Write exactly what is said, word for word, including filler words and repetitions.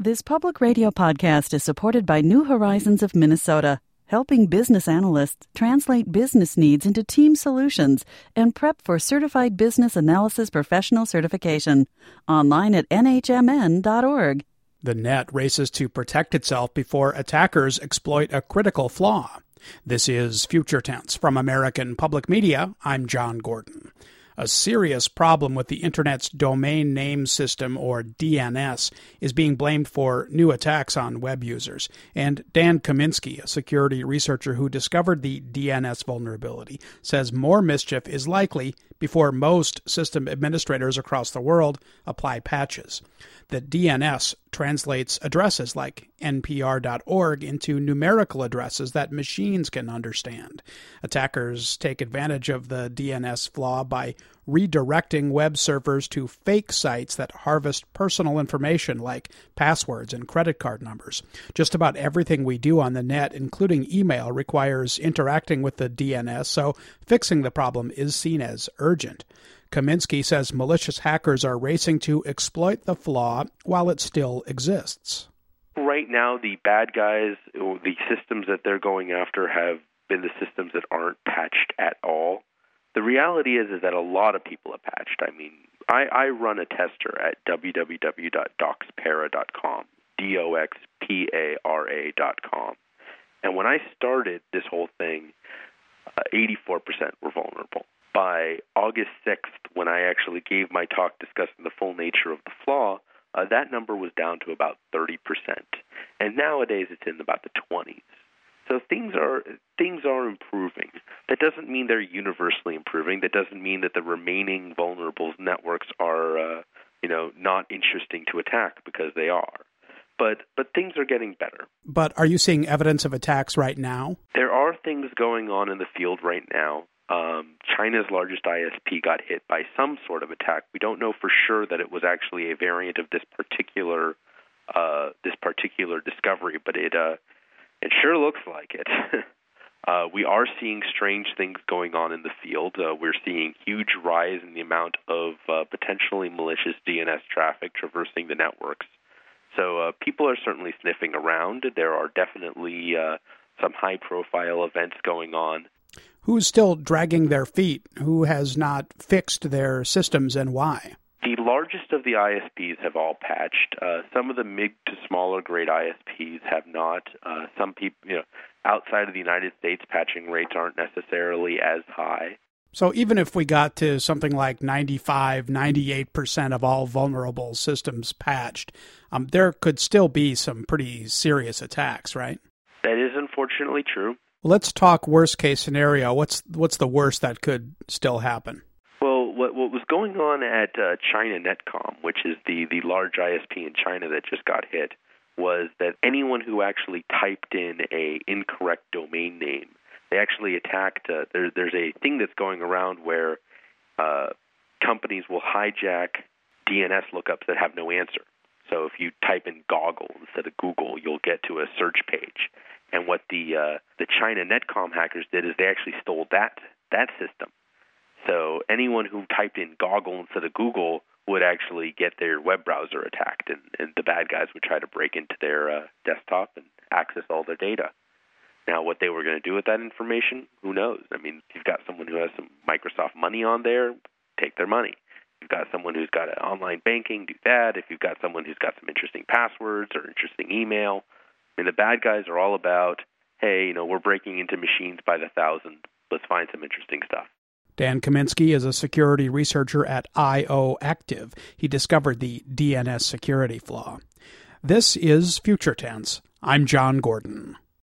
This public radio podcast is supported by New Horizons of Minnesota, helping business analysts translate business needs into team solutions and prep for Certified Business Analysis Professional certification. Online at N H M N dot org. The net races to protect itself before attackers exploit a critical flaw. This is Future Tense from American Public Media. I'm John Gordon. A serious problem with the Internet's domain name system, or D N S, is being blamed for new attacks on web users. And Dan Kaminsky, a security researcher who discovered the D N S vulnerability, says more mischief is likely before most system administrators across the world apply patches. The D N S translates addresses like N P R dot org into numerical addresses that machines can understand. Attackers take advantage of the D N S flaw by redirecting web servers to fake sites that harvest personal information like passwords and credit card numbers. Just about everything we do on the net, including email, requires interacting with the D N S, so fixing the problem is seen as urgent. Kaminsky says malicious hackers are racing to exploit the flaw while it still exists. Right now, the bad guys, the systems that they're going after have been the systems that aren't patched at all. The reality is, is that a lot of people have patched. I mean, I, I run a tester at w w w dot doxpara dot com, D O X P A R A dot com. And when I started this whole thing, uh, eighty-four percent were vulnerable. By August sixth, when I actually gave my talk discussing the full nature of the flaw, uh, that number was down to about thirty percent. And nowadays it's in about the twenties. So things are things are improving. That doesn't mean they're universally improving. That doesn't mean that the remaining vulnerable networks are, uh, you know, not interesting to attack, because they are. But but things are getting better. But are you seeing evidence of attacks right now? There are things going on in the field right now. Um, China's largest I S P got hit by some sort of attack. We don't know for sure that it was actually a variant of this particular uh, this particular discovery, but it uh, it sure looks like it. uh, we are seeing strange things going on in the field. Uh, we're seeing huge rise in the amount of uh, potentially malicious D N S traffic traversing the networks. So uh, people are certainly sniffing around. There are definitely uh, some high-profile events going on. Who's still dragging their feet? Who has not fixed their systems, and why? The largest of the I S Ps have all patched. Uh, some of the mid to smaller grade I S Ps have not. Uh, some people, you know, outside of the United States, patching rates aren't necessarily as high. So even if we got to something like ninety-five, ninety-eight percent of all vulnerable systems patched, um, there could still be some pretty serious attacks, right? That is unfortunately true. Let's talk worst case scenario. What's what's the worst that could still happen? Well, what what was going on at uh, China Netcom, which is the, the large I S P in China that just got hit, was that anyone who actually typed in a incorrect domain name, they actually attacked. Uh, there, there's a thing that's going around where uh, companies will hijack D N S lookups that have no answer. So if you type in Goggle instead of Google, you'll get to a search page. And what the uh, the China Netcom hackers did is they actually stole that that system. So anyone who typed in Goggle instead of Google would actually get their web browser attacked, and, and the bad guys would try to break into their uh, desktop and access all their data. Now, what they were going to do with that information, who knows? I mean, if you've got someone who has some Microsoft money on there, take their money. If you've got someone who's got online banking, do that. If you've got someone who's got some interesting passwords or interesting email, I mean, the bad guys are all about, hey, you know, we're breaking into machines by the thousand. Let's find some interesting stuff. Dan Kaminsky is a security researcher at I O Active. He discovered the D N S security flaw. This is Future Tense. I'm John Gordon.